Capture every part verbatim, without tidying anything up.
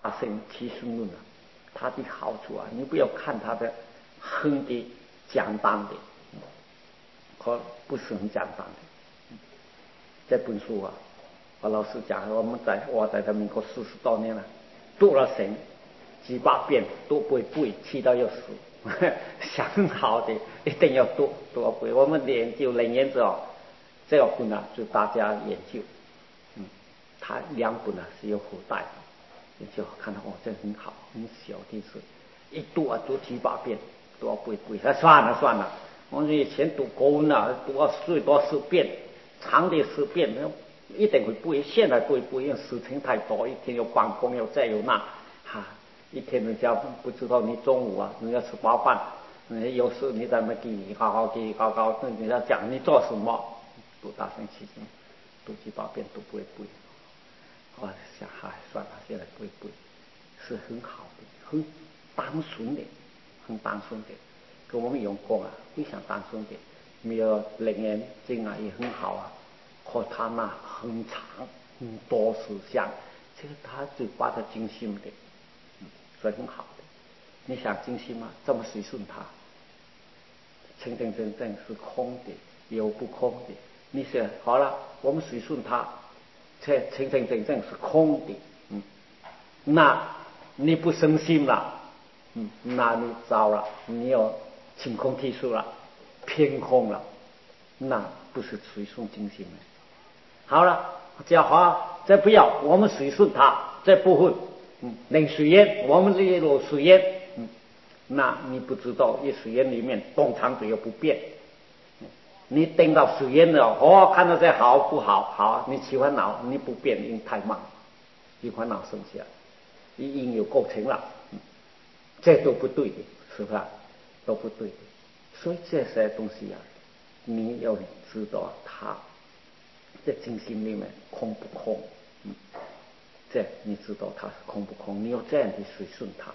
圣七顺论啊，它的好处啊，你不要看它的很的简单的，可不是很简单的。这本书啊，我老实讲，我们在我在这民国四十多年了，读了神几百遍都不会背，气到要死。想好的一定要读多背。我们研究人研之后，这个本呢就大家研究，嗯，它两本呢是有附带的，你就看到哦，这很好，很小的是，一读啊读几百遍都要背背。那算了算了，我们以前读国文啊，读了最多十遍，长的十遍，一定会背。现在背不因为事情太多，一天有办公有这有那，哈。一天人家不知道你中午啊，人家吃饱饭，嗯，有时你在那给好好给高高，人家讲你做什么，读大声气声，读几百遍都不会背。我想，嗨，算了，现在不会背，是很好的，很单纯的，很单纯的，跟我们用功啊，非常单纯的，没有人言经啊也很好啊，可他那很长，很多思想，这个他就把它精心的。所以很好的，你想精心吗？这么随顺它，清清正正是空的，有不空的。你想好了，我们随顺它，这清清正正是空的，嗯，那你不生心了，嗯，那你糟了，你要清空剔数了，偏空了，那不是随顺精心了。好了，讲好，这不要，我们随顺它这部分。嗯，冷水烟，我们这一路水烟，嗯，那你不知道，一水烟里面动常只有不变。你等到水烟了，哦，看到这好不好？好，你起烦恼，你不变，因太慢，一烦恼生下，一因有构成了，嗯，这都不对的，是不是？都不对的。所以这些东西啊，你要知道它在精心里面空不空，嗯。这你知道它是空不空？你要这样的随顺它，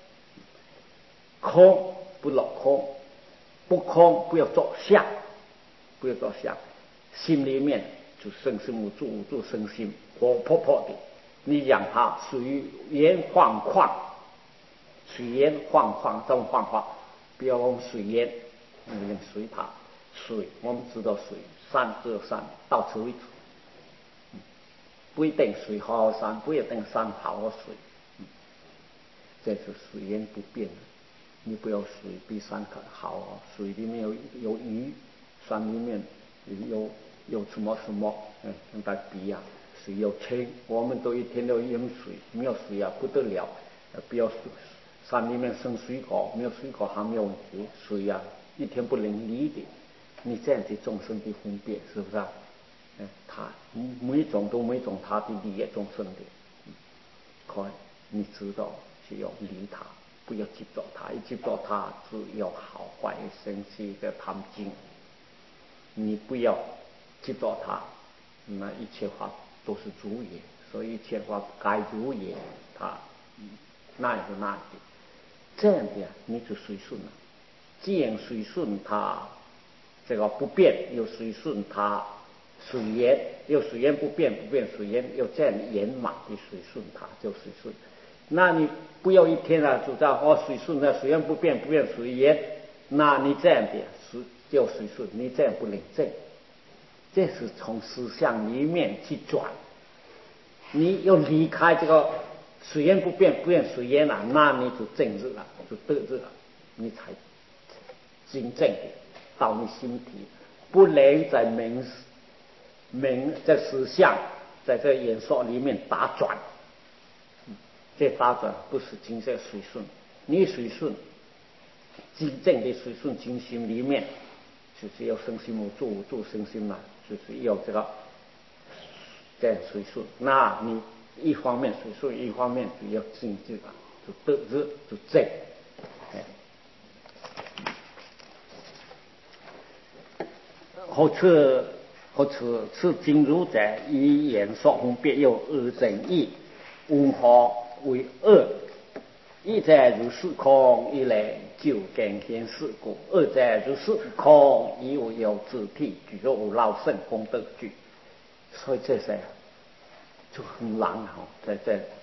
空不落空，不空不要做相，不要做相，心里面就生心无助，无助生心，活泼泼的。你让它水烟晃晃，水烟晃晃这么晃晃，不要用水烟，你能随它水，我们知道水山只有山，到此为止。不一定水好好山，不一定山好好水，嗯，这是水源不变的。你不要水比山可好哦，水里面有有鱼，山里面有有什么什么，嗯，跟它比呀、啊，水又清，我们都一天都饮水，没有水啊不得了。不要山里面生水果，没有水果还没有问题，水啊一天不能离的。你这样子众生的分别，是不是啊？嗯，他每种都每种他的利益众生的，嗯，可你知道就要离他，不要执着他，一执着他只有好坏生气的贪精，你不要执着他，那一切法都是主也，所以一切法该如也，他那也是那的，这样的你就随顺了。既然随顺他这个不变，又随顺他水源，又水源不变，不变水源，又这样圆满的随顺它，就随顺。那你不要一天啊主张哦随顺的水源不变，不变水源，那你这样的是就随顺，你这样不能正。这是从思想里面去转，你要离开这个水源不变，不变水源了，那你就正日了，就得日了，你才真正的到你心体，不能在明明在思想在这演说里面打转，这打转不是精神随顺，你随顺真正的随顺精心里面，就是要生心无助，无助生心嘛，就是要这个这样随顺。那你一方面随顺，一方面就要精进了，就得日就正。好此好此此经如者，以言说分别有二正义，无何为恶？一者如是空，一来就更显示故；二者如是空，以无有自体，举若无老圣功德具。所以这些就很难哦，在这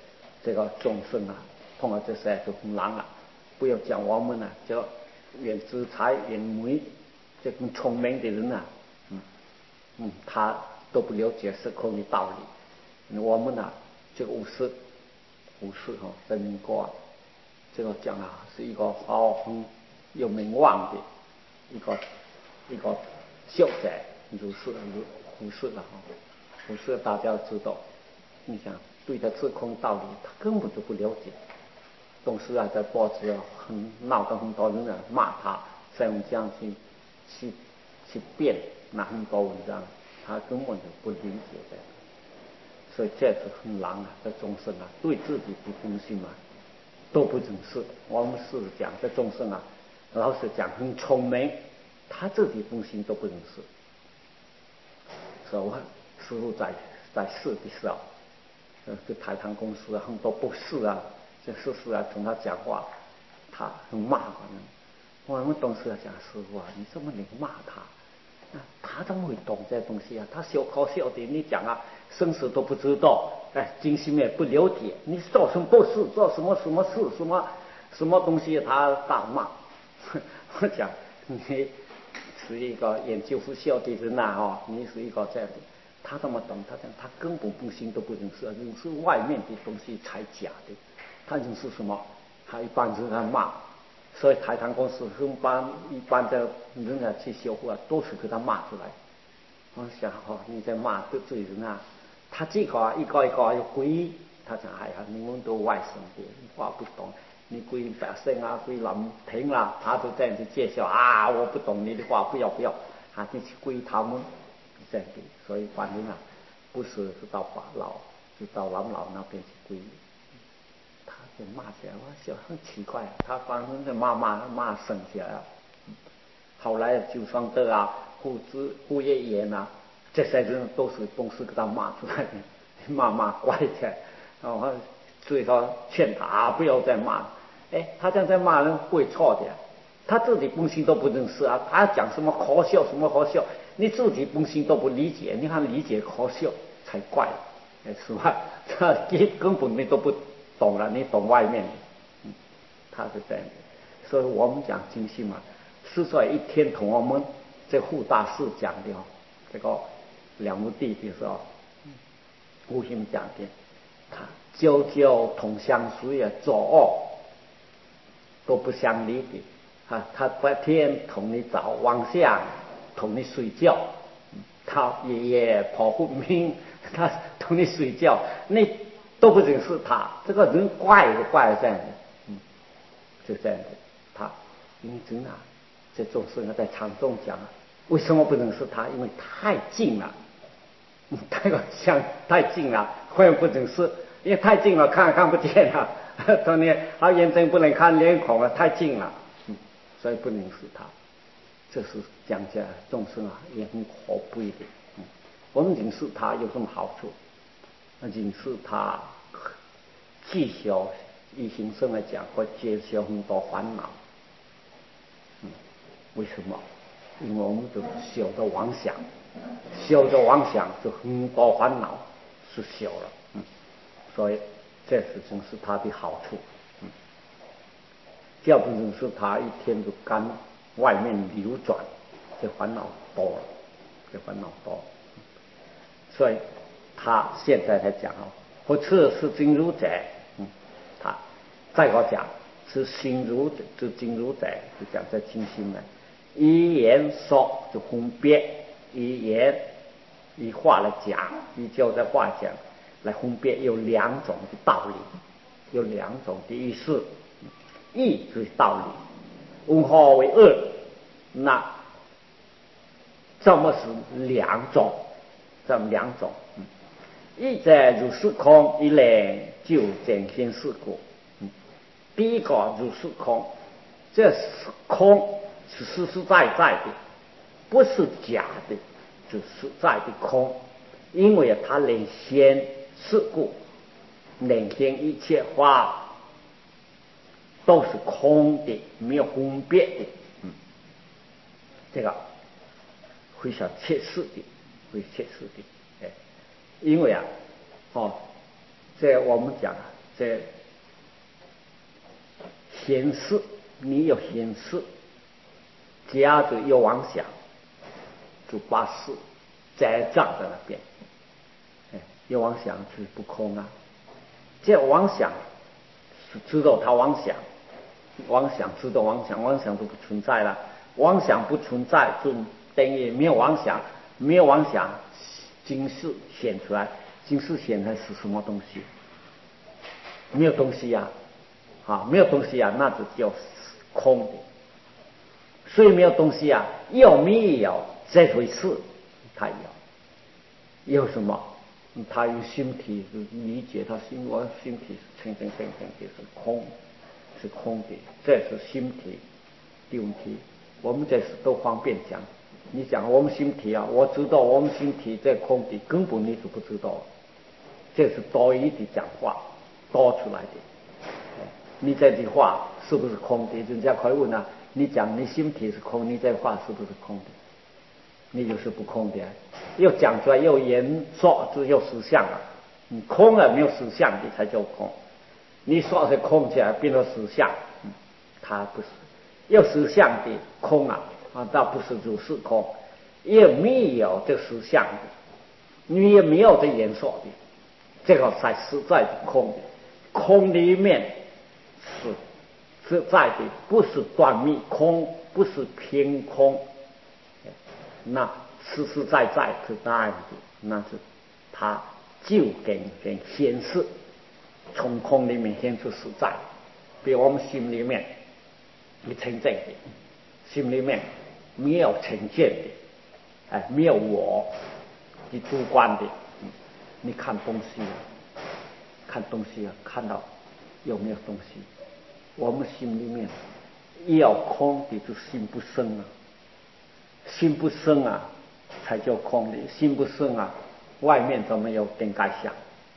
这个众生啊，碰到这些就很难了。不要讲我们啊，就连知财连美这种聪明的人啊，嗯嗯，他都不了解时空的道理。我们啊，这个武士，武士哈，在民国啊，这个讲啊，是一个好很有名望的一个一个秀才，儒士儒胡适了哈。胡适大家知道，你想对他时空道理，他根本就不了解。董事啊，在报纸啊，很闹得很多人啊骂他，在我们这样去去去辩那很多文章，他根本就不理解的。所以这是很难啊，这众生啊，对自己的东西嘛都不正视。我们是讲这众生啊，老实讲很聪明，他自己东西都不认识。所以我师父在在世的时候，呃，这台糖公司啊，很多不是啊，这事事啊，从他讲话，他很骂我们。我们董事长讲师父啊，你这么能骂他？啊，他怎么会懂这东西啊？他小考小的，你讲啊，生死都不知道，哎，经心也不了解，你做什么不是，做什么什么事，什么什么东西，他大骂。我讲你是一个研究不孝的人呐，哦，你是一个这样的，他怎么懂？他讲他根本东西都不认识，认识外面的东西才假的，他认识什么？他一般是他骂。所以台糖公司一般一般的人啊去修复啊，都是给他骂出来。我想哈、哦，你在骂得罪人啊，他这个啊一个一个又归，他讲哎呀，你们都外省的，话不懂，你归百姓啊，归老平啦，他都这样去介绍啊，我不懂你的话，不要不要，啊，就去归他们这样的。所以反正啊，不是是到法老，就到王老那边去归。他就骂起来，我想很奇怪，他反正就骂骂骂省起来了。后来就算得啊，胡子胡爷爷呐，这些人都是公司给他骂出来的，骂骂怪起来，然后最后劝他、啊、不要再骂。哎，他这样在骂人会错的，他自己本心都不认识啊，他讲什么可笑什么可笑，你自己本心都不理解，你看理解可笑才怪，哎，是吧？他根本你都不懂了，你懂外面的，嗯，他是这样的。所以我们讲经心嘛，是在一天同我们这护大师讲的哦，这个两目地的时候，悟性讲的，他久久同相随啊，作恶都不相离的啊，他白天同你早，晚上同你睡觉，他夜夜跑不明，他同你睡觉，你都不认识他，这个人怪就怪这样的，嗯，就这样的。他因真啊，这众生啊，在禅宗讲啊，为什么不认识他？因为太近了，太过像太近了，会不认识，因为太近了，看看不见了。当年他眼睛不能看脸孔啊，太近了，嗯，所以不认识他。这是讲起来众生啊，也很可悲的。嗯，我们认识他有什么好处？认识他，至少以行生来讲，会减少很多烦恼。嗯，为什么？因为我们都小的妄想，小的妄想就很多烦恼是小了。嗯，所以这是正是他的好处。嗯，要不认识他，一天就干外面流转，这烦恼多了，这烦恼多了。所以他现在才讲哦，不测是经如者，嗯，他再给我讲是心如者，是经如者，就讲在经心呢，以言说就分别，以言以话来讲，以教在话讲来分别，有两种的道理，有两种的意思，义是道理，问何为恶？那这么是两种。这么两种，嗯，一者如是空，一来就见心是故。嗯，第一个如是空，这是空是实实在在的，不是假的，是实在的空。因为它能现是故，能现一切法都是空的，没有分别的。嗯，这个非常切实的。会切实的，哎，因为啊，哦，这我们讲啊， 这显示你有显示，加着有妄想，就把事栽葬在那边。哎，有妄想是不空啊，这妄想是知道它妄想，妄想知道妄想，妄想都不存在了。妄想不存在，就等于没有妄想，没有妄想，今世显出来，今世显出来是什么东西？没有东西呀、啊，啊，没有东西呀、啊，那就叫空的。所以没有东西啊，有没有这回事？它有，有什么？他用心体理解，他心我心体是清清清清的，是空，是空的，这是心体的问题。我们这是都方便讲。你讲我们心体啊，我知道我们心体在空的，根本你是不知道，这是多余的讲话，多出来的。你这句话是不是空的？人家可以问啊，你讲你心体是空，你这话是不是空的？你就是不空的，又讲出来又言说，就又实相了。你空了没有实相，你才叫空。你说是空起来变成实相，嗯，它不是。有实相的空啊，啊，倒不是如是空，也没有这实相的，你也没有这言说的，这个才实在的空的。空里面是实在的，不是断灭空，不是偏空。那实实在在是那样的，那是它就跟跟显示，从空里面显出实在，比我们心里面没呈现的，心里面没有呈现的，哎，没有我的主观的，嗯，你看东西啊，看东西啊，看到有没有东西？我们心里面要空的，就心不生啊。心不生啊，才叫空的。心不生啊，外面都没有根盖相，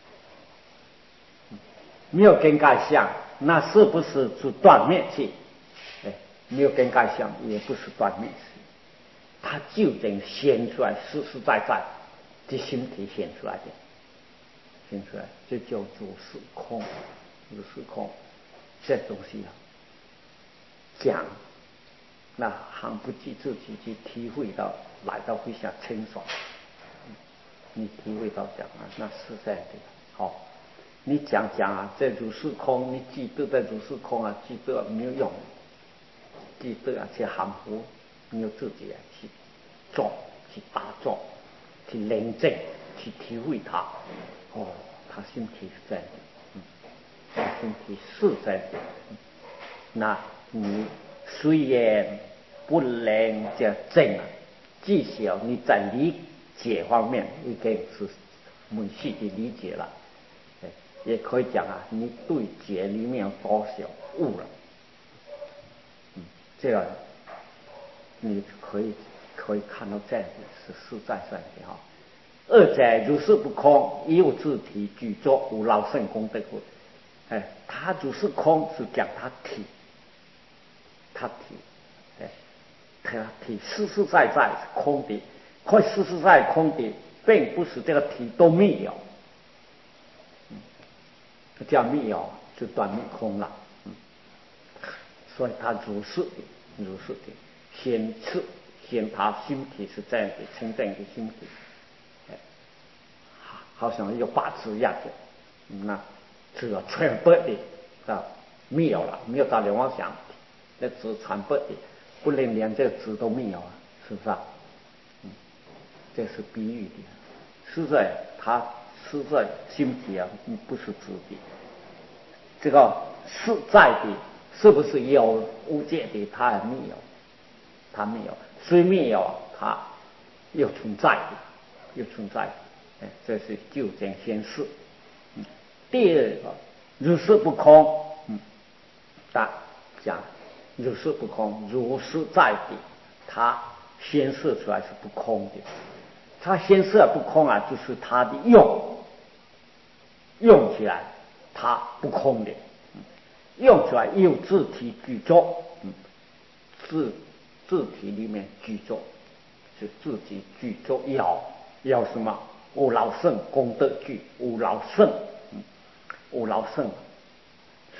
没有根盖相，那是不是是断灭性？哎，没有根盖相，也不是断灭性，它就等显出来，实实在在的心体显出来的，显出来，这叫做是空，如是空，这东西啊，讲。那还不及自己去体会到，来到会下清爽，你体会到讲啊，那是这样的。好，你讲讲啊，这如是空，你记得在如是空啊，记得没有用，记得啊去含糊，你要自己啊去做，去打坐，去认证，去体会它。哦，他心体是这样的，嗯，他心体是这样的，嗯，那你。虽然不能叫正啊，至少你在理解方面已经是很细的理解了，也可以讲啊，你对解里面有多少悟了，嗯，这样你可以可以看到这样的是实在上的哈。二者如是不空，有自体具足无劳圣功德故。哎，它如是空是讲它体。它体，哎，它体实实在在是空的，可实实在在空的，并不是这个体都没有，嗯，叫没有就断灭空了，嗯，所以它如是的，如是的，显示显他心体是这样的，真正的心体，哎，好像一个八字一样的，那这个全部的啊没有了，没有到两妄想。那字传播的，不能连这个字都没有啊，是不是啊？嗯，这是比喻的，实在它实在心体啊，不是字的。这个实在的，是不是有无界的？它还没有，它没有，虽没有，它又存在的，又存在的。哎，这是究竟显示。嗯，第二个如是不空，嗯，大讲。如是不空，如是在的，它显示出来是不空的。它显示不空啊，就是它的用，用起来它不空的，嗯，用出来有自体具足，嗯，自自体里面具足，是自己具足有有什么？无劳胜功德具，无劳胜，嗯，无劳胜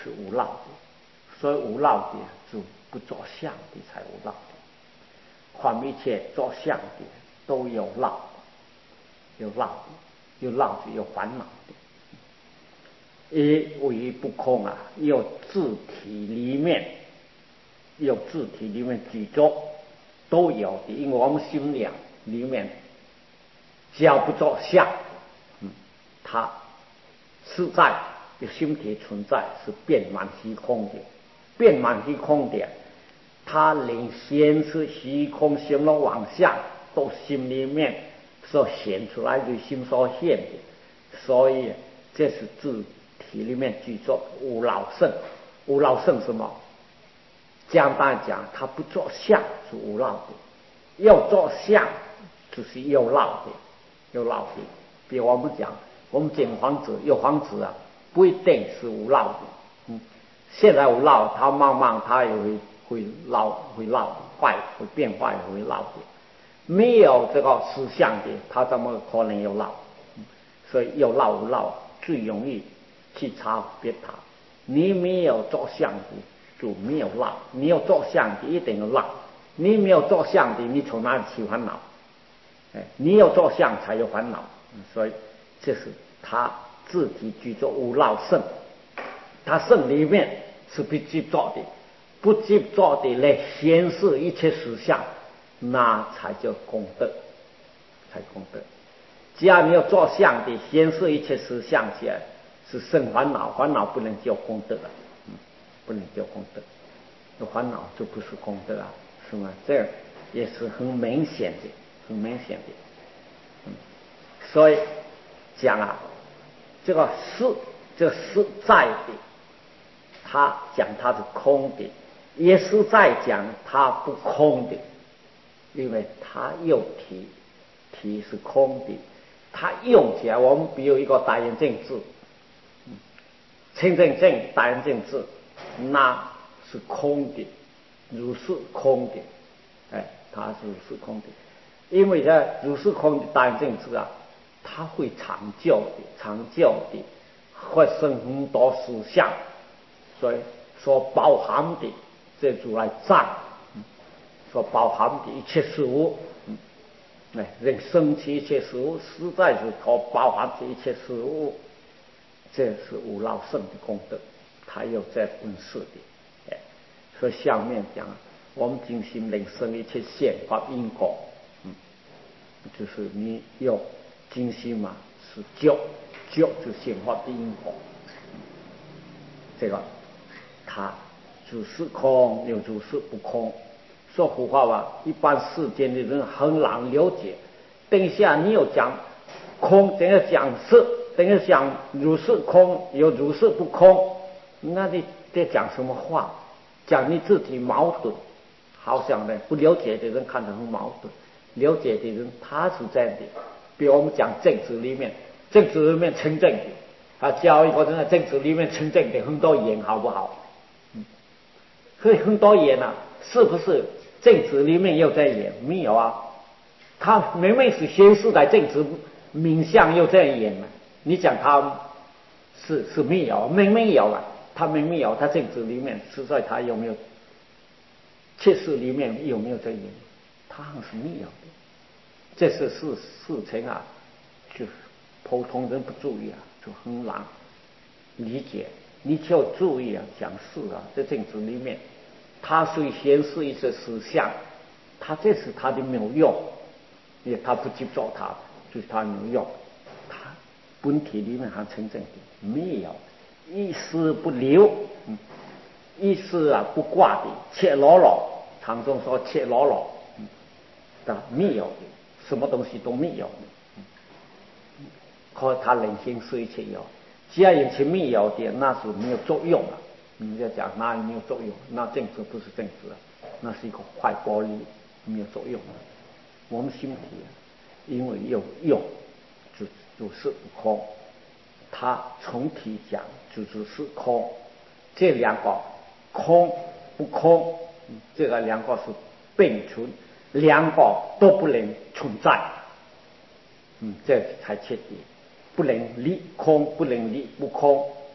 是无漏的，所以无漏的就不着相的才无漏的。凡一切着相的都有漏，有漏的，有漏的，有烦恼的。一唯一不空啊，有自体里面，有自体里面举着都有的，因为我们心量里面只要不着相，嗯，它实在有心体存在，是遍满虚空的，遍满虚空的，它连现是虚空形容妄相都心里面所显出来的心所现的，所以这是自体里面具足无漏胜。无漏胜什么？简单讲，它不着相是无漏的，要着相就是有漏的，有漏的。比如我们讲，我们捡房子，有房子啊，不一定是无漏的。嗯，现在无漏，它慢慢它也会会漏，会漏坏，会变坏，会漏的。没有这个实相的，它怎么可能有漏？嗯，所以有漏无漏最容易去差别它。你没有着相的就没有漏，你有着相的一定有漏。你没有着相的，你从哪里起烦恼？哎，你有着相才有烦恼。所以这是他自己具足无漏胜，他胜里面是不执着的，不执着的来显示一切实相，那才叫功德，才功德。只要你有着相的显示一切实相起来，是生烦恼，烦恼不能叫功德了，嗯，不能叫功德，有烦恼就不是功德啊，是吗？这也是很明显的，很明显的。嗯，所以讲啊，这个实，这个实在的，他讲它是空的，也是在讲它不空的，因为它有体，体是空的，它用起来，我们比如一个大圆镜字，清净镜、大圆镜字，那是空的，如是空的，哎，它是如是空的，因为呢，如是空的大圆镜字啊，它会长久的，长久的发生很多实相，所以所包含的这就来占，嗯，所包含的一切事物，嗯，哎，人生起一切事物，实在是所包含的一切事物。这是无漏胜的功德，它有在本事的，哎，所以下面讲，我们精心能生一切现法因果，嗯，就是你有精心嘛，是觉，觉就显化的因果，嗯，这个它主是空，又主是不空。说胡话吧，一般世间的人很难了解。等一下你又讲空，等下讲是。等于讲如是空，有如是不空，那你在讲什么话？讲你自己矛盾，好像呢不了解的人看得很矛盾，了解的人他是这样的。比如我们讲政治里面，政治里面称正的，他教一个人在政治里面称正的很多言，好不好？嗯，所以很多言啊，是不是政治里面又在演？没有啊，他明明是显示在政治名相又在演嘛。你讲他是是没有，明明有啊，他明明有，他政治里面实在他有没有切实里面有没有这一点？他好像是没有的。这是事事情啊，就普通人不注意啊，就很难理解。你就要注意啊，讲事啊，在政治里面，他虽显示一些实相，他这是他的妙用，因为他不执着他，就是他妙用。本体里面还真正的没有，一丝不留，嗯，一丝啊不挂的，赤裸裸，唐中说赤裸裸，嗯，的没有的，什么东西都没有的，嗯，可他能显示一切有，只要有些没有的，那是没有作用了。你要讲哪里没有作用？那政治不是政治了，那是一个坏玻璃，没有作用了。我们心体因为有用。就就是不空，它从体讲就只是空，这两个空不空，这个两个是并存，两个都不能存在，嗯，这才彻底，不能离空，不能离不空，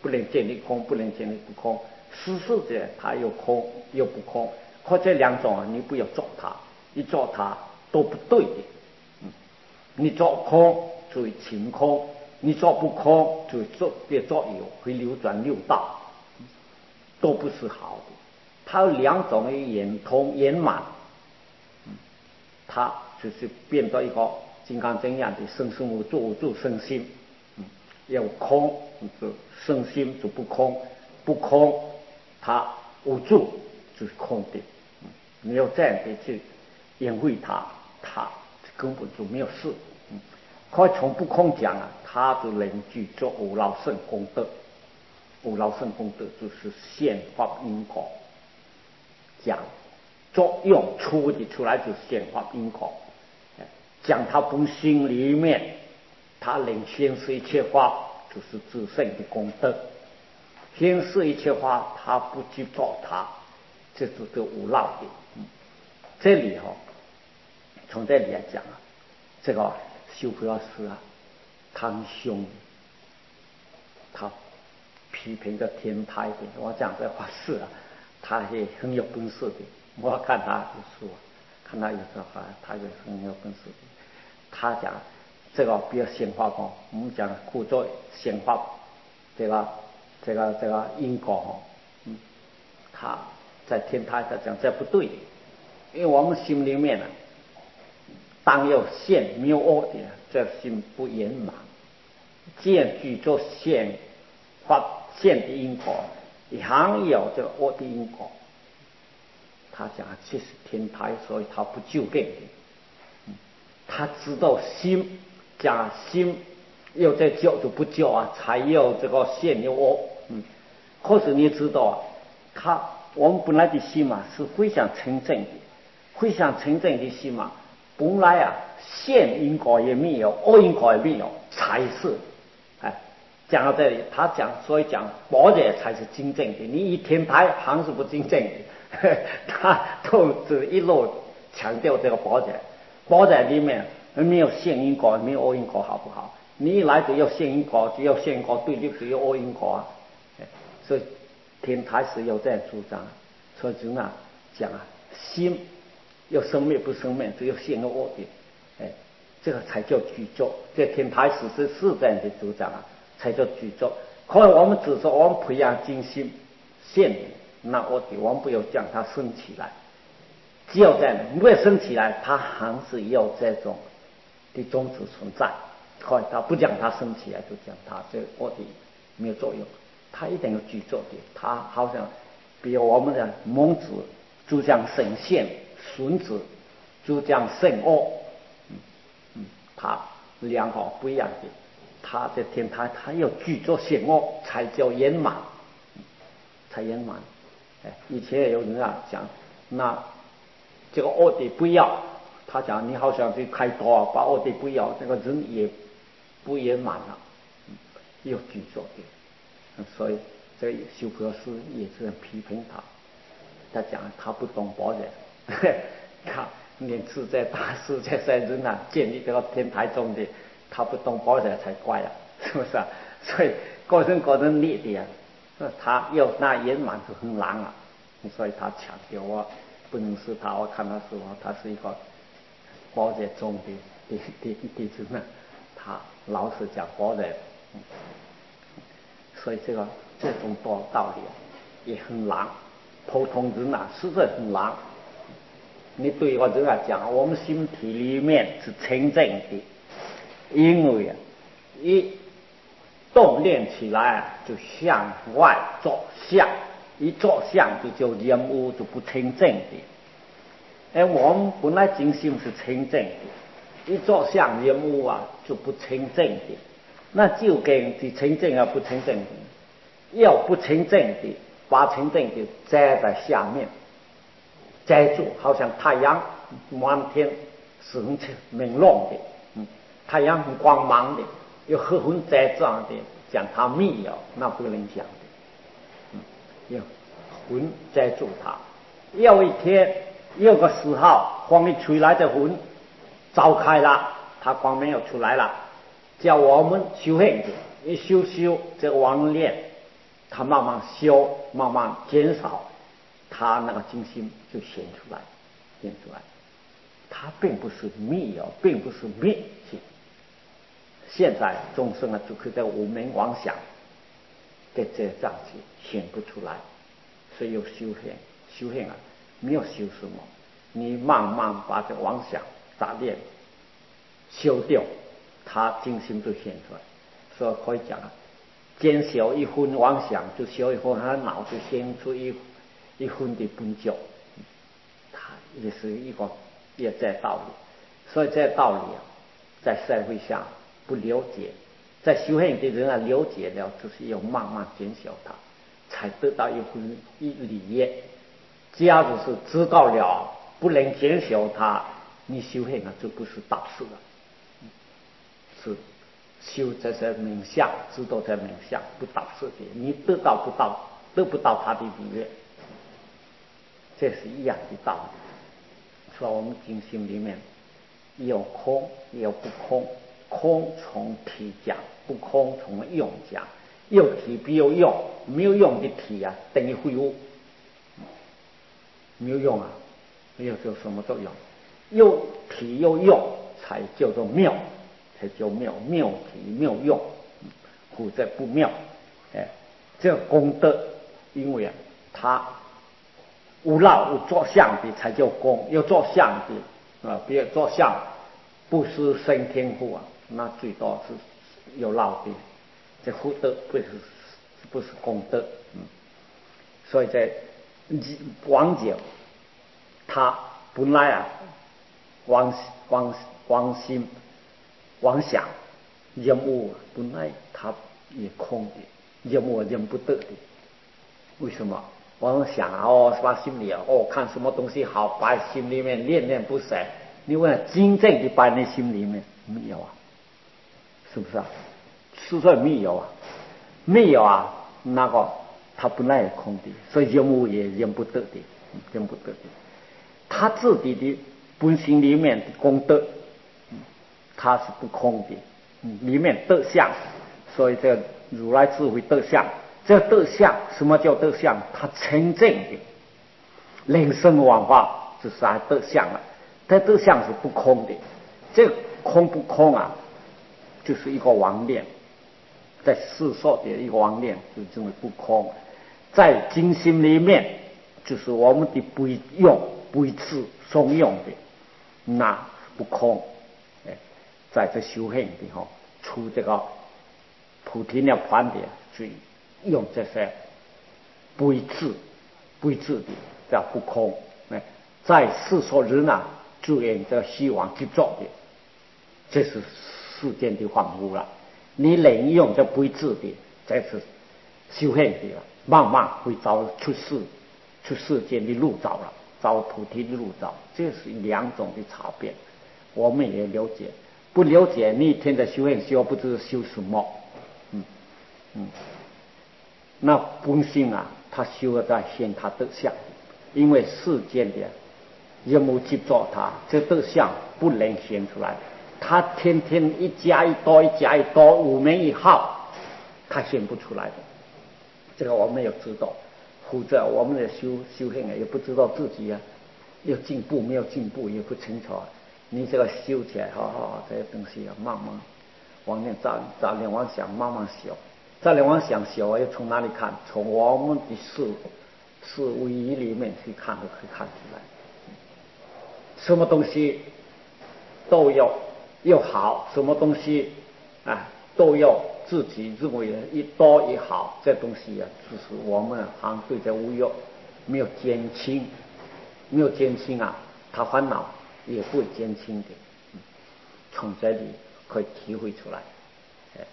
不能建立空，不能建立不空。实事者它又空又不空，或这两种啊，你不要做它，一做它都不对的。嗯，你做空注意晴空，你做不空注意做别做有，会流转六道，都不是好的。它有两种的圆通圆满，嗯，它就是变到一个金刚经一样的生生无住，无住生心。嗯，有空就生心就不空，不空它无住就是空的。嗯，你要这样的去隐晦它，它根本就没有事。嗯，可以从不空讲啊，它就能具足无老胜功德。无老胜功德就是现法因果。讲作用出的出来就是显化因果，讲它本心里面，它能显示一切法，就是自身的功德。显示一切法，它不去做它，这就是无老的。嗯，这里哈、哦，从这里来讲啊，这个修佛老师啊，他很凶，他批评的天台的，我讲这话是啊。他也很有本事的，我看他的书，看他有时候他也很有本事的。他讲这个比较显化功，我们讲故作显化这个这个这个因果哈，嗯，他在天台他讲这不对，因为我们心里面呢、啊，当有现没有恶的，这心不圆满。见具作现发现的因果。常有这个恶的因果，他讲其实天台，所以他不纠正的。嗯，他知道心讲心有这教就不教啊，才有这个现有恶。嗯，可是你知道啊，他我们本来的心嘛是非常纯正的，非常纯正的心嘛，本来啊现因果也没有，恶因果也没有，才是。哎，讲到这里，他讲，所以讲般若才是真正的。你一天台还是不真正的，他都是一路强调这个般若。般若里面没有现因果，没有恶因果，好不好？你一来就要现因果，就要现因果对立，就要恶因果啊。所以天台是有这样主张，所以就那讲啊，心要生灭不生灭，只有现有恶的。哎，这个才叫具足。这天台史是是这样的主张啊，才叫具足。可能我们只说我们培养精心现，那我的我们不要将它升起来，只有这样，没有升起来，它还是有这种的种子存在。可以，他不讲它升起来，就讲它这我的没有作用，它一定要具足的。它好像比如我们的孟子主张圣现，荀子主张圣恶。嗯嗯，他两个不一样的，他的天台他要具足现恶才叫圆满，才圆满。哎，以前有人啊讲，那这个恶的不要，他讲你好像去开刀啊，把恶的不要，这个人也不圆满了，嗯，要具足的。所以这个修佛师也是批评他，他讲他不懂般若，他连自在大师这些人啊建立这个天台宗的，他不懂般若才怪啊，是不是啊？所以个人个人立的啊，他要那圆满就很难啊，所以他强调我不能是他，我看他说他是一个般若宗的的的弟子呢，他老是讲般若，嗯，所以这个这种道道理啊也很难，普通人啊实在很难。你对一个人来讲，我们心体里面是清净的，因为啊一动念起来啊就向外作相，一作相就叫染污，就不清净的。而我们本来真心是清净的，一作相染污啊就不清净的。那究竟是清净啊不清净的？要不清净的，把清净的遮在下面，遮住，好像太阳满天是很明亮的，嗯，太阳很光芒的，有黑魂遮障的，讲它没有，那不能讲的，嗯，要魂遮住它。有一天有个时候，风一吹来的魂照开了，它光没有出来了，叫我们修行的一修修这个王念他慢慢修，慢慢减少，他那个精心就显出来，显出来。它并不是密有，并不是灭性。现在众生啊，就可以在无明妄想的这障子显不出来，所以有修行。修行啊，没有修什么，你慢慢把这妄想杂念修掉，它精心就显出来。所以可以讲啊，减少一分妄想，就修一分，他的脑就显出一一分的本觉，它也是一个也在道理。所以这道理啊，在社会上不了解，在修行的人啊了解了，就是要慢慢减小它，才得到一分一理业。假如是知道了不能减小它，你修行啊就不是大事了，是修这些名相，知道这名相不大事的，你得到不到得不到它的理业，这是一样的道理。所以我们经心里面有空也有不空，空从体讲，不空从用讲。有体必有用，没有用的体啊等于废物，没有用啊，没有就什么作用。有体有用才叫做妙，才叫妙。妙体妙用，否则不妙。哎，这个功德，因为啊，它无漏无作相的才叫功，要作相的啊，别作相，不是生天赋啊，那最多是有漏的。这福德不是不是功德，嗯，所以在妄讲，他本来啊妄妄妄心妄想任务本来他也空的，任务任不得的。为什么？我想哦，把心里啊，哦，看什么东西好，摆心里面念念不舍。你问真正的摆在心里面没有啊？是不是啊？是说没有啊？没有啊？那个他本来也空的，所以任务也任不得的，任不得的。他自己的本性里面的功德，他是不空的，里面德相，所以这个如来智慧德相。这德相，什么叫德相？它真正的人生万法就是德相了。但德相是不空的，这空不空啊？就是一个妄念，在世说的一个妄念，就认为不空。在精心里面，就是我们的不用、不智、松用的，那不空。哎，在这修行的哈，出这个菩提涅槃的，去用这些不智、不智的叫不空。哎，在世说人啊，就用这希望去做的，这是世间的万物了。你能用这不智的，这是修行的了，慢慢会找出世出世间的路找了，找菩提的路找，这是两种的差别。我们也了解，不了解你一天在修行修不知修什么。嗯嗯，那本性啊，他修在现他德相，因为世间的任务去做他，这德相不能显出来。他天天一加一多，一加一多，五名一号，他显不出来的。这个我们要知道，否则我们的修修行啊，也不知道自己啊有进步没有进步，也不清楚。你这个修起来，好好这些东西啊，慢慢往念杂杂念妄想慢慢修，杂念妄想修要从哪里看？从我们的事事物义里面去看，都可以看出来。什么东西都有又好，什么东西啊都要自己认为一多一好，这东西啊，就是我们好像对这无有没有减轻，没有减轻啊，他烦恼也不会减轻的。嗯，从这里可以体会出来。哎，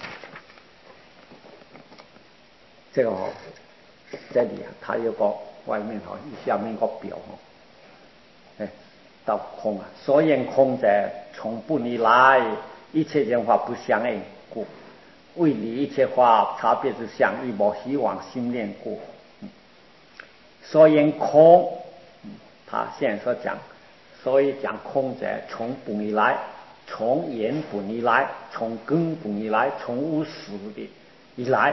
这个哦，这里啊，它有个外面哈，下面个表哈，哎。到空啊，所言空者，从本以来，一切人法不相应故，为理一切法差别之相，亦无希望心念故。嗯，所言空，嗯，他现在说讲，所以讲空者，从本以来，从原本以来，从根本以来，从无始的以来，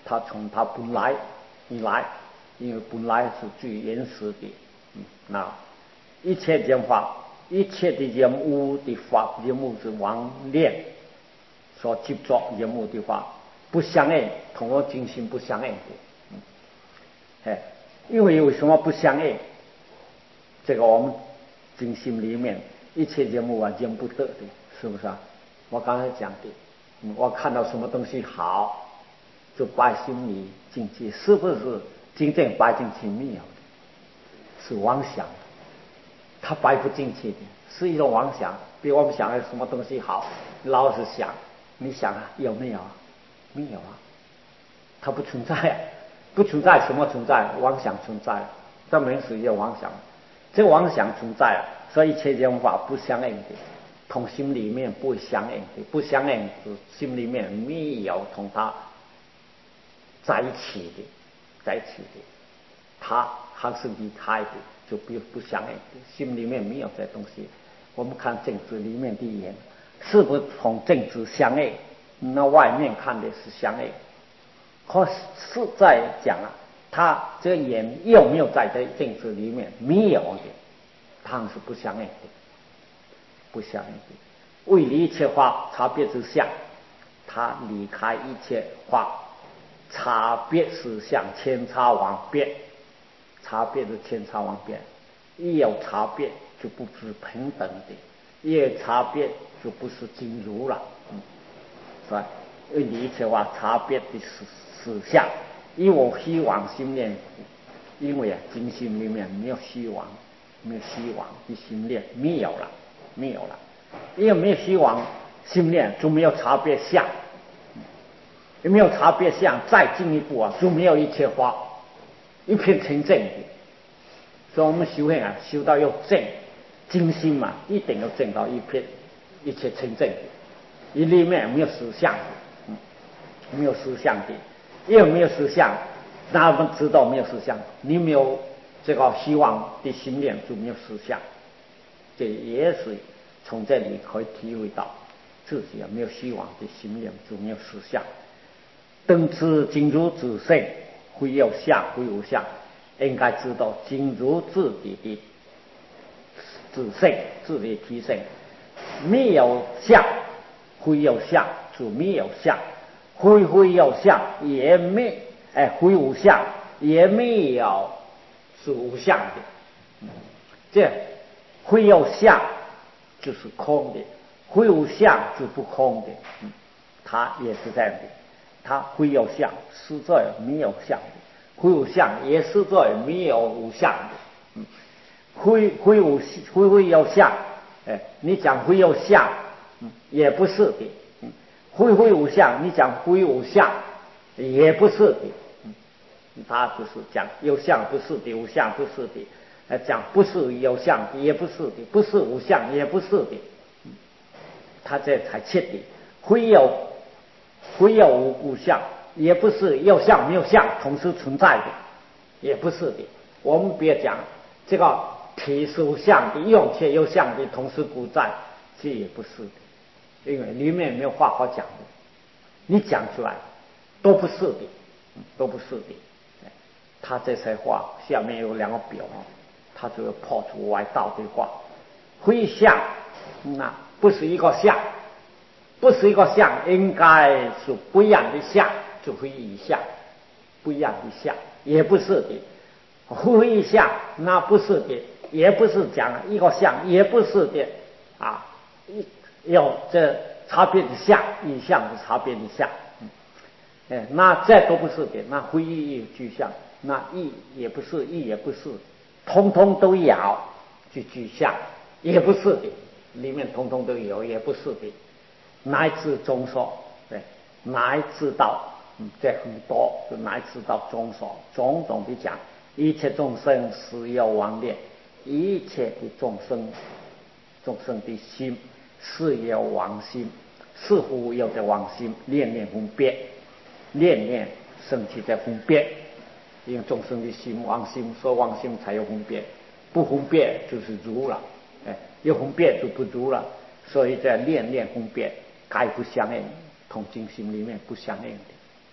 它从它本来以来，因为本来是最原始的，嗯，那一切人法，一切的人物的法，人物是妄念所执着人物的话，不相应，同我精心不相应的，嗯，哎，因为为什么不相应？这个我们精心里面一切人物啊，认不得的，是不是啊？我刚才讲的，嗯，我看到什么东西好，就摆心里境界，是不是真正摆进去没有的？是妄想，它摆不进去的，是一种妄想。比如我们想要什么东西好，老是想，你想啊，有没有啊？没有啊，它不存在啊，不存在什么存在？妄想存在，这门是一个妄想。这妄想存在啊，所以一切人法不相应的，同心里面不相应的，不相应是心里面没有同它在一起的，在一起的，它还是离开的，就不不相应的，心里面没有这东西。我们看政治里面的人，是不是同政治相应？那外面看的是相应，可是在讲啊。他这个人有没有在这政治里面？没有的，他是不相应的，不相应的。为离一切法差别之相，他离开一切法差别实相，千差万别，差别是千差万别。一有差别就不是平等的，一有差别就不是真如了，嗯，是吧？为离一切法差别的实实相。以我希望心念，因为啊，精心里面没有希望，没有希望的心念没有了，没有了，因为没有希望心念就没有差别相，也没有差别相，再进一步啊，就没有一切法，一片清净的。所以我们修行啊，修到要正，精心嘛，一定要正到一片一切清净的，一里面没有实相，嗯，没有实相的。因为没有实相，那我们知道没有实相，你没有这个希望的心念就没有实相，这也是从这里可以体会到自己啊没有希望的心念就没有实相。等知真如自性，非有相非无相，应该知道真如自己的自性自己的体性，没有相非有相就没有相。非非有相也没，哎，非无相也没有是无相的，嗯，这非有相就是空的，非无相就不空的，嗯，它也是这样的，它非有相实在没有相的，非无相也实在没有无相的，嗯，非非无非非有相，哎，你讲非有相，嗯，也不是的。非非无相，你讲非无相也不是的，嗯，他就是讲有相不是的，无相不是的，呃，讲不是有相也不是的，不是无相也不是的，嗯，他这才切的，非有非有无无相，也不是有相没有相同时存在的，也不是的。我们别讲这个体是无相的，用且有相的同时不在，这也不是的。因为里面没有话好讲的，你讲出来都不是的，都不是的。他这些话下面有两个表，他就要破除外道的话。非相，那不是一个相，不是一个相，应该是不一样的相，就非一相，不一样的相，也不是的。非一相，那不是的，也不是讲一个相，也不是的啊。有这差别的相，异相是差别的相，嗯，哎，那这都不是的，那非异义具相，那异也不是，异也不是，通通都有去具相，也不是的，里面通通都有，也不是的，乃至中所，对，乃至到嗯，这很多，就乃至到中所，种种的讲，一切众生实有妄念，一切的众生，众生的心。是有妄心，似乎有的妄心，念念分别，念念生起的分别，因为众生的心妄心，所以妄心才有分别，不分别就是如了，哎，有分别就不如了，所以在念念分别，该不相应，同精心里面不相应的，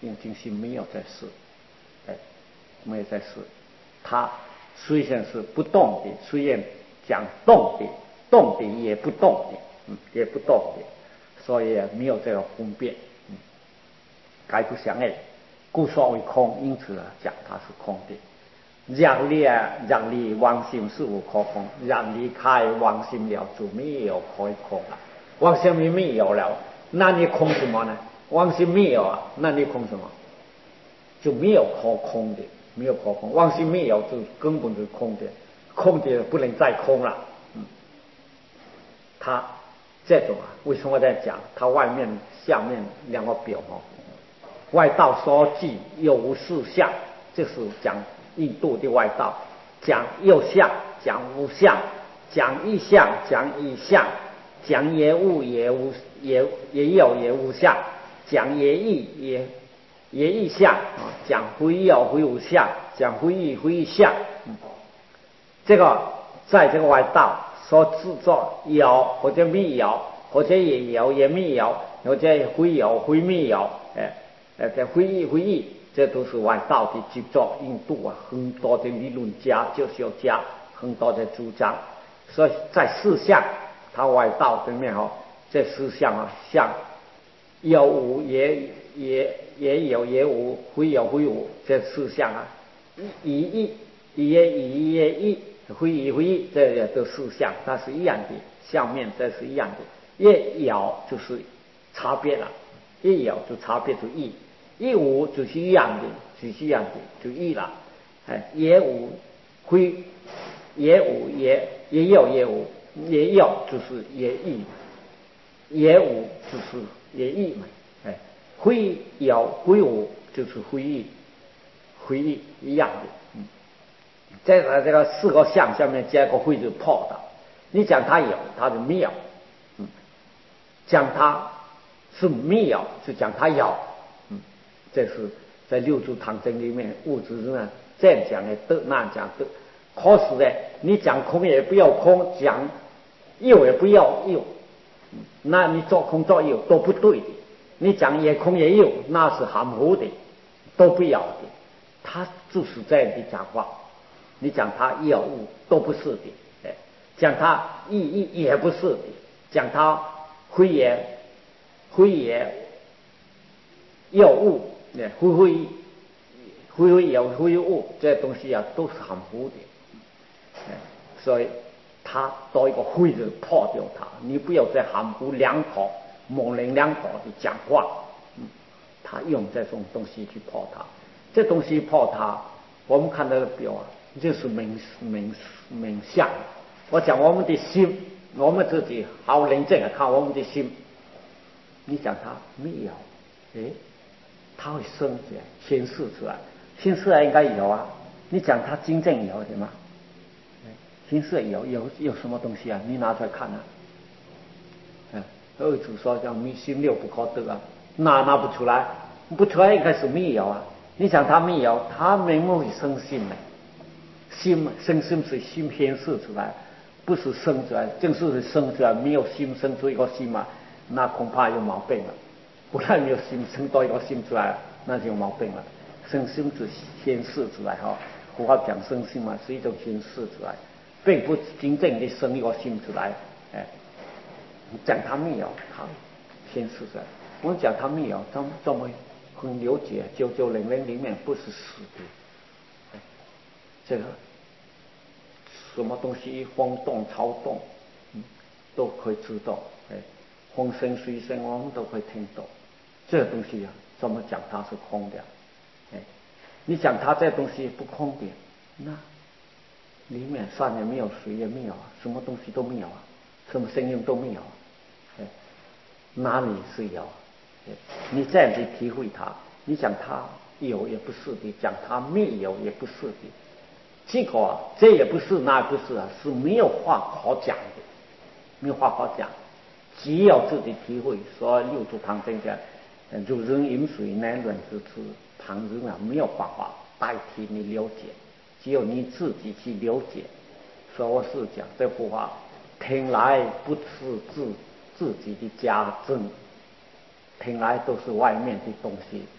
眼睛心没有在试，哎，没有在试，它虽然是不动的，虽然讲动的，动的也不动的，嗯，也不动的，所以没有这个分辨，嗯，该不相应，故说为空，因此呢讲它是空的。让你啊，让你妄心是无可空，让你开妄心了就没有可以空了。妄心没有了，那你空什么呢？妄心没有啊，那你空什么？就没有可空的，没有可空。妄心没有，就根本是空的，空的不能再空了。嗯，它这种啊，为什么在讲？它外面、下面两个表哦，外道所记有无事相，这是讲印度的外道，讲有相，讲无相，讲一相，讲一相，讲也无也无也也有也无相，讲也异也也异相啊，讲非有非无相，讲非异非异相。嗯，这个在这个外道所制作有或者没有，或者也有也没有，或者非有非没有，哎哎，这非异非异。这都是外道的制作，印度啊很多的理论家、哲学家很多的主张，所以在四项，他外道里面哦，这四项啊，像有无也也也有也无，非有非无，这四项啊，一一一也一也一，非一非一，这也都四项，它是一样的，相面这是一样的，一有就是差别了，一有就差别就异。一无就是一样的，就是一样的，就一了。哎，也无非也无也也有也无也有就是也异，也无就是也异嘛。哎，非有非无就是非异，非异一样的。嗯，这个这个四个相下面加个非就破的。你讲它有，它就没有。嗯，讲它是没有，就讲它有。这是在六祖坛经里面，物质呢这样讲的得，那样讲得。可是呢，你讲空也不要空，讲有也不要有，那你做空做有都不对的。你讲也空也有，那是含糊的，都不要的。他就是这样的讲话。你讲他有物都不是的，哎，讲他意义也不是的，讲他非也非也有物。非非非非有非物，这东西啊都是含糊的，所以他多一个非字破掉它，你不要再含糊两口、模棱两可的讲话。嗯，他用这种东西去破它，这东西破它，我们看到的表啊，就是明明明相。我讲我们的心，我们自己好冷静啊，看我们的心，你讲它没有，诶。它会生起来，显示出来，显示来应该有啊。你讲它真正有的吗？显示有有有什么东西啊？你拿出来看啊。嗯，二祖说叫迷心六不可得啊，拿拿不出来，不出来应该是没有啊。你想它没有，它没会生心呢？心生心是心显示出来，不是生出来，正是生出来，没有心生出一个心嘛，那恐怕有毛病了。不然没有心生多一个心出来，那就有毛病了。生心是显示出来哈，古话讲生心嘛，是一种显示出来，并不真正的生一个心出来。哎，讲他没有，他显示出来。我们讲他没有，怎怎么很了解？九九零零里面不是死的，哎，这个什么东西风动、潮动，嗯，都可以知道。哎，风声、水声，我们都会听懂。这个东西啊，怎么讲它是空的？哎，你讲它这东西不空的，那里面山也没有，水也没有啊，什么东西都没有啊，什么声音都没有啊，哎，哪里是有？哎，你这样去体会它，你讲它有也不是的，讲它没有也不是的，结果啊，这也不是，那也不是啊，是没有话可讲的，没有话可讲，只有自己体会。所以六祖坛经讲。如人饮水，难润之处，旁人啊没有办法代替你了解，只有你自己去了解。所以我是讲这幅画，听来不是自自己的家珍，听来都是外面的东西，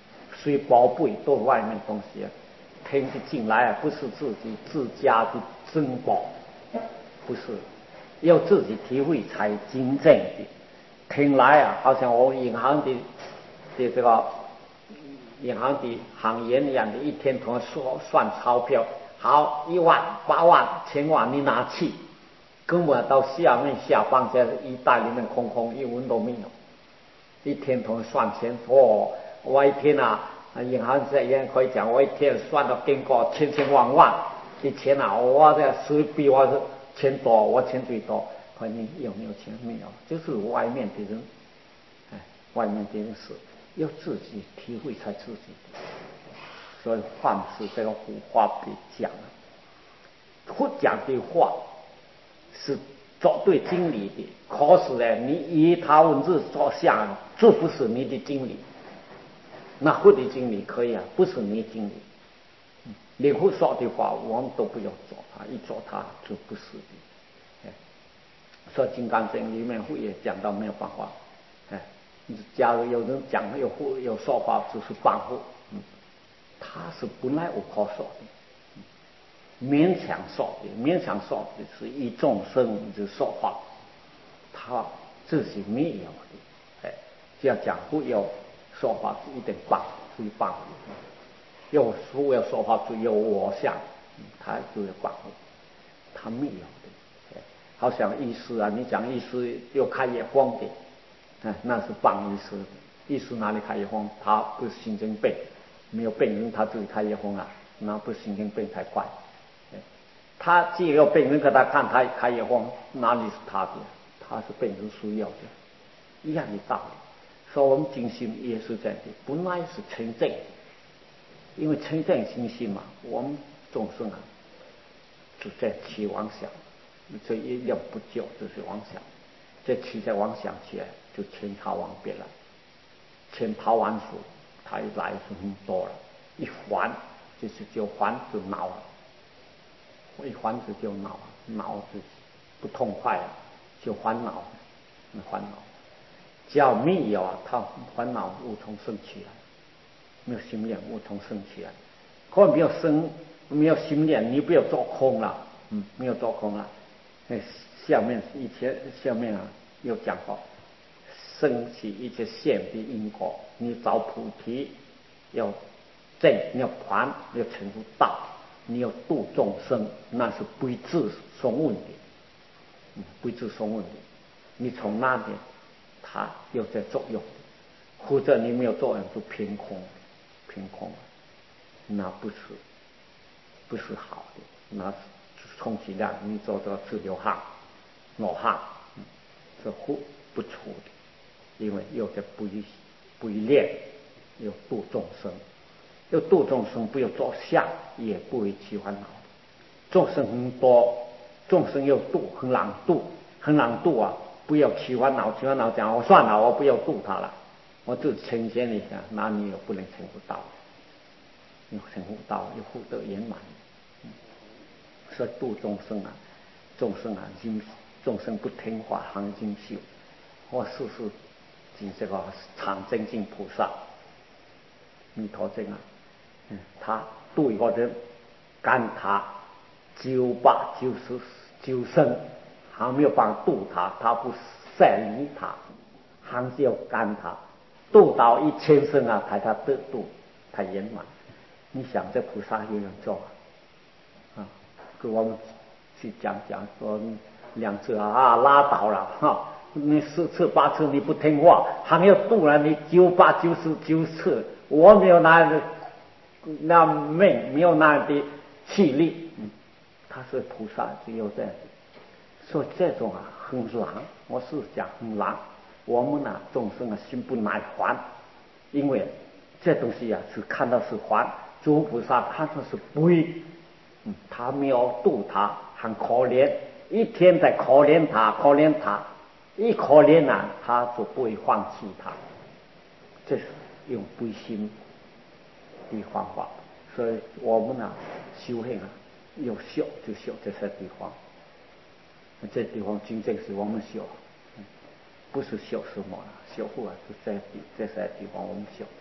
所以宝贝都是外面东西啊，听得进来啊，不是自己自家的珍宝，不是，要自己体会才真正的。听来啊，好像我银行的的这个银行的行员一样的，一天同算算钞票，好，一万、八万、千万，你拿去，根本到下面下方在衣袋里面空空，一文都没有。一天同算钱，哦，我一天啊，银行这样可以讲，我一天算到经过千千万万的钱啊，我这谁比我钱多，我钱最多。可你有没有钱？没有，就是外面的人，哎，外面的人是要自己体会才自己的。所以凡是这个古话别讲了，佛讲的话是绝对真理的，可是呢，你以他文字所想，这不是你的真理。那佛的真理可以啊，不是你的真理。连佛说的话，我们都不要做它，一做它就不是的。说《金刚经》里面佛也讲到没有办法，哎，假如有人讲有佛有说法，就是帮佛，嗯，他是本来无可说的，嗯，勉强说的，勉强说的是以众生之说法，他自己没有的，哎，只要讲佛有说法是一定帮，是帮佛，有佛有说法就有我相，嗯，他就有帮佛，他没有的。好像医师啊，你讲医师有开业荒的，哎，那是帮医师。医师哪里开业荒？他不是神经病，没有病人他自己开业荒啊，那不是神经病才怪。他既有病人给他看，他开业荒，哪里是他的？他是病人需要的，一样的道理。所以我们精心也是这样的，本来是清净，因为清净心性嘛，我们众生啊，就在起妄想。这一念不救就是妄想，这起在妄想起来就千差万别了，千逃万数，它一来是很多了，一还就是就还就恼了，一还就就恼，恼就不痛快了，就烦恼，烦恼，只要没有啊，他烦恼无从生起来，没有心念无从生起来，可没有生，没有心念，你不要做空了，嗯，没有做空了。下面以前下面啊有讲过，升起一切现的因果，你找菩提要正，你要盘，要成就道，你要度众生，那是不自松问的，嗯，不自松问的。你从那边，它有在作用，或者你没有作用就凭空，凭空，那不是不是好的，那是。充其量你做做自流汗、裸汗，嗯，是不不出的，因为有的不一不一练，有度众生，要度众生，不要做相，也不会起烦恼。众生很多，众生要度，很难度，很难度啊！不要起烦恼，起烦恼讲我算了，我不要度他了，我就呈现一下，那你也不能成不到，你成不到，又福德圆满。说度众生啊，众生啊，因众生不听话，行精修，我试试及这个常精进菩萨、弥陀经啊，嗯，他度一个人，干他九八九十九生，还没有办法度他，他不善理他，还是要干他，度到一千生啊，才他得度，才圆满。你想这菩萨有人做啊？啊，给我们去讲讲说两次啊拉倒了哈，你四次八次你不听话，还要度了你九八九十九次，我没有那那命，没有那的气力，嗯，他是菩萨只有这样，所以这种啊很难，我是讲很难，我们啊众生啊心不耐烦，因为这东西啊是看到是还，诸菩萨看到是悲，嗯，他没有度他，很可怜，一天在可怜他，可怜他，一可怜啊，他就不会放弃他，这是用悲心的方法。所以我们啊修行啊，有修就修这些地方，这地方真正是我们修，不是修什么修护啊，是这这些地方我们修。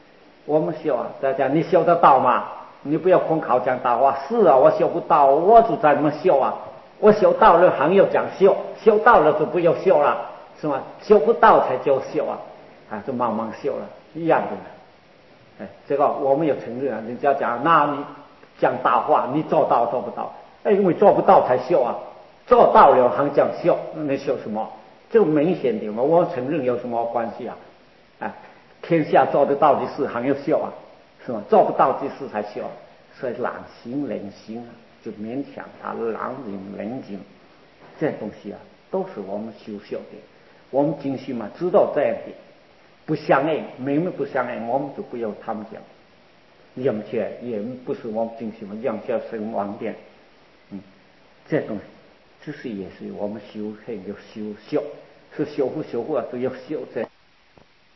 我们修啊，大家你修得到吗？你不要空口讲大话。是啊，我修不到，我就在那么修啊。我修到了还要讲修，修到了就不要修了，是吗？修不到才叫修啊，啊，就慢慢修了，一样的。哎，这个我们也承认啊。人家讲，那你讲大话，你做到做不到？哎，因为做不到才修啊，做到了还讲修，那修什么？这明显的嘛，我承认有什么关系啊？啊，天下做得到的事还要修啊，是吗？做不到的事才修，所以懒行人行啊，就勉强他懒人人行，这东西啊，都是我们修修的。我们精修嘛，知道这样的不相应，明明不相应，我们就不要他们讲。养起来也不是我们精修嘛，养起来生王殿，嗯，这东西，这是也是我们修行要修修，是修复修复啊，都要修这。